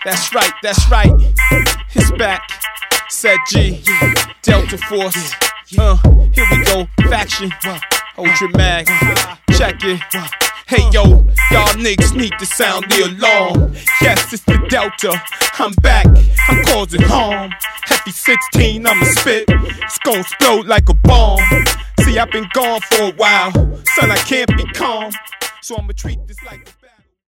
That's right. It's back. Said G, Delta Force. Here we go. Faction. Ultra Mag. Check it. Hey yo, y'all niggas need to sound the alarm. Yes, it's the Delta. I'm back. I'm causing harm. Heavy 16, I'ma spit. It's gon' explode like a bomb. See, I've been gone for a while. Son, I can't be calm. So I'ma treat this like